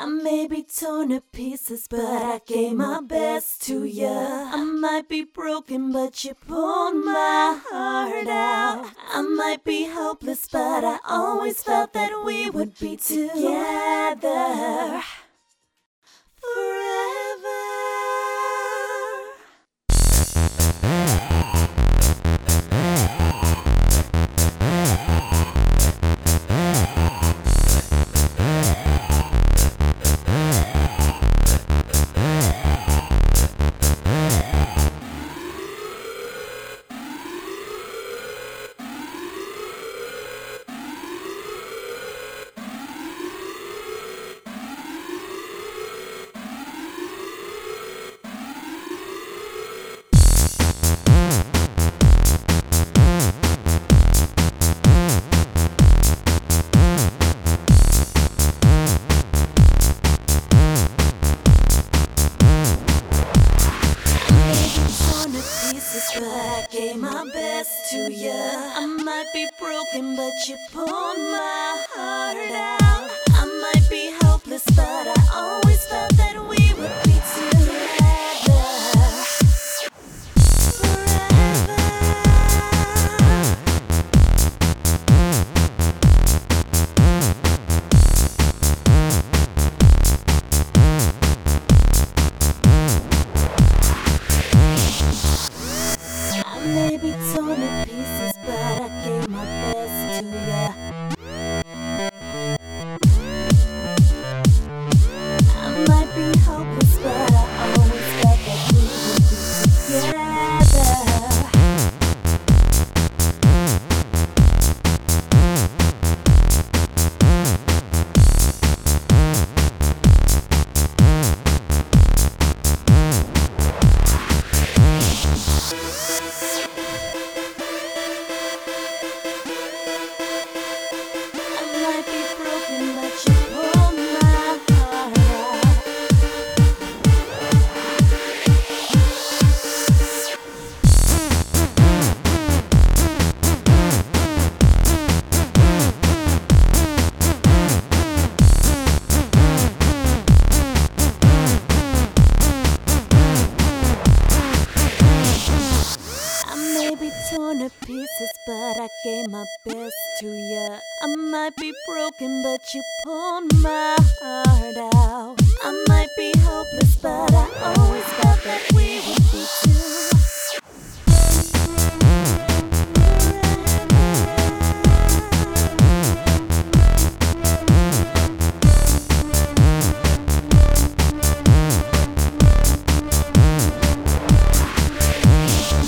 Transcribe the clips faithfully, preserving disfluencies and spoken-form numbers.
I may be torn to pieces, but I gave my best to ya. I might be broken, but you pulled my heart out. I might be hopeless, but I always felt that we would be together forever. But I gave my best to ya. I might be broken, but you pulled my heart out. I might be hopeless, but I always felt that we would be together forever. I may be torn to pieces, but I gave my best to ya. I might be hopeless, but I always felt that we would be together. Torn to pieces, but I gave my best to ya. I might be broken, but you pulled my heart out. I might be hopeless, but I always felt that we would be two.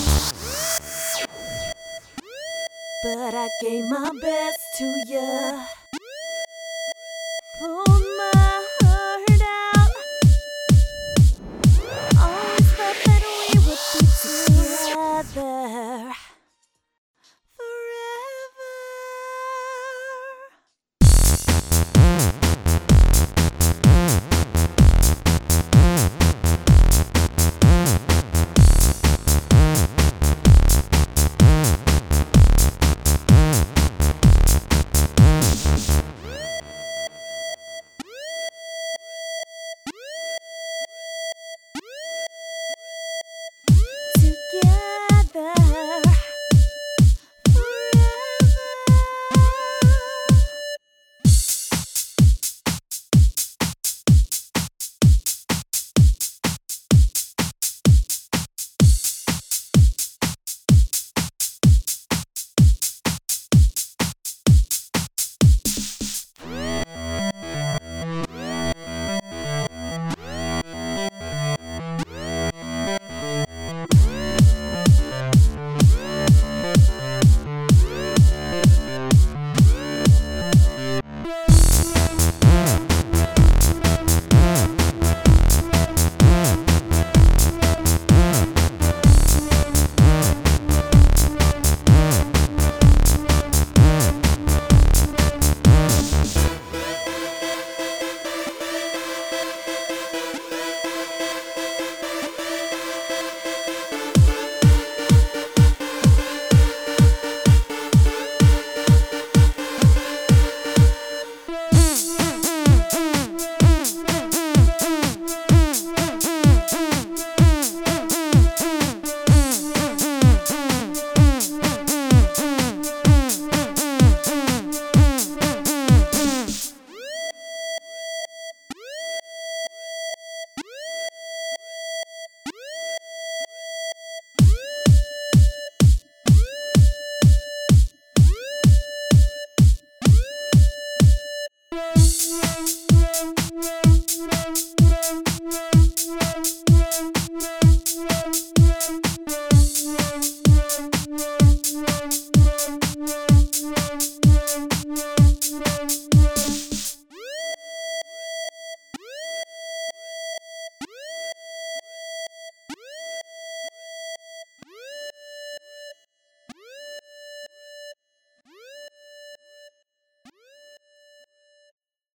But I gave my best to ya.